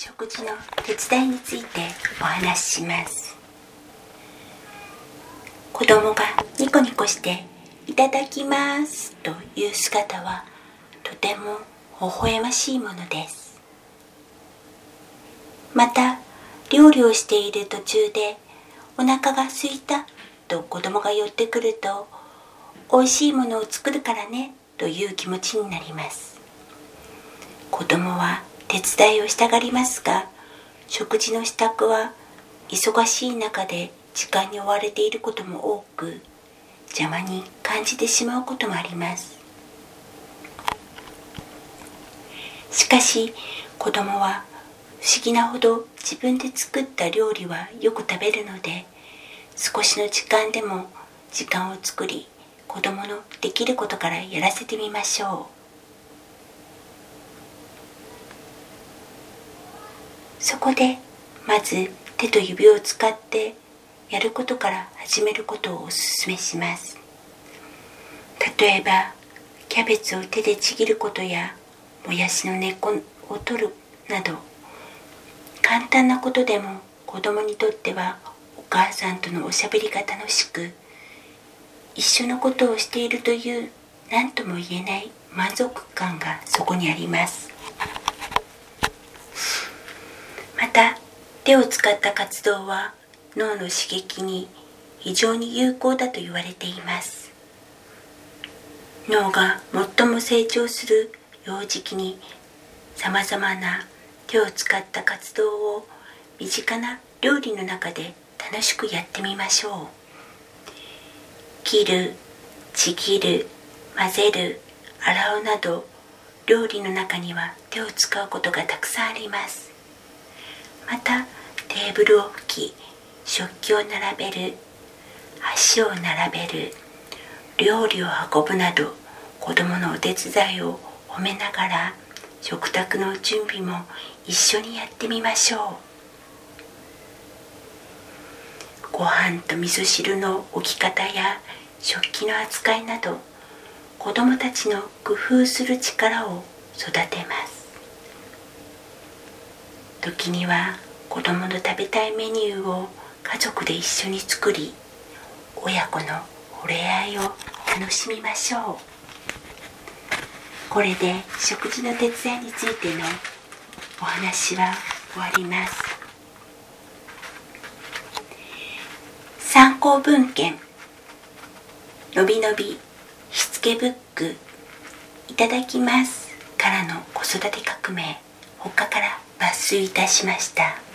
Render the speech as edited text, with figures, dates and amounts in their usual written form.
食事の手伝いについてお話しします。子供がニコニコしていただきますという姿はとても微笑ましいものです。また料理をしている途中でお腹が空いたと子供が寄ってくると、おいしいものを作るからねという気持ちになります。子供は手伝いをしたがりますが、食事の支度は忙しい中で時間に追われていることも多く、邪魔に感じてしまうこともあります。しかし子供は不思議なほど自分で作った料理はよく食べるので、少しの時間でも時間を作り、子供のできることからやらせてみましょう。そこでまず手と指を使ってやることから始めることをお勧めします。例えばキャベツを手でちぎることや、もやしの根っこを取るなど、簡単なことでも子供にとってはお母さんとのおしゃべりが楽しく、一緒のことをしているという何とも言えない満足感がそこにあります。また手を使った活動は脳の刺激に非常に有効だと言われています。脳が最も成長する幼児期にさまざまな手を使った活動を身近な料理の中で楽しくやってみましょう。切る、ちぎる、混ぜる、洗うなど、料理の中には手を使うことがたくさんあります。またテーブルを拭き、食器を並べる、箸を並べる、料理を運ぶなど、子どものお手伝いを褒めながら食卓の準備も一緒にやってみましょう。ご飯と味噌汁の置き方や食器の扱いなど、子どもたちの工夫する力を育てます。時には子どもの食べたいメニューを家族で一緒に作り、親子の惚れ合いを楽しみましょう。これで食事の手伝いについてのお話は終わります。参考文献、のびのびしつけブック、いただきますからの子育て革命、他から抜粋いたしました。